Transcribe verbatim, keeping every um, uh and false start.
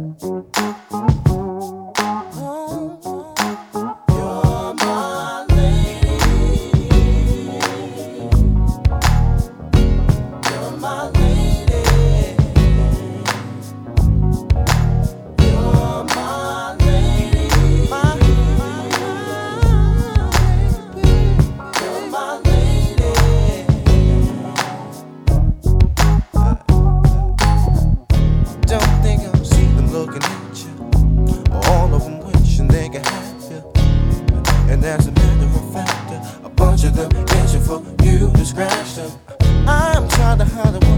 And as a matter of fact, a bunch of them itching for you to scratch them. I'm trying to hide away.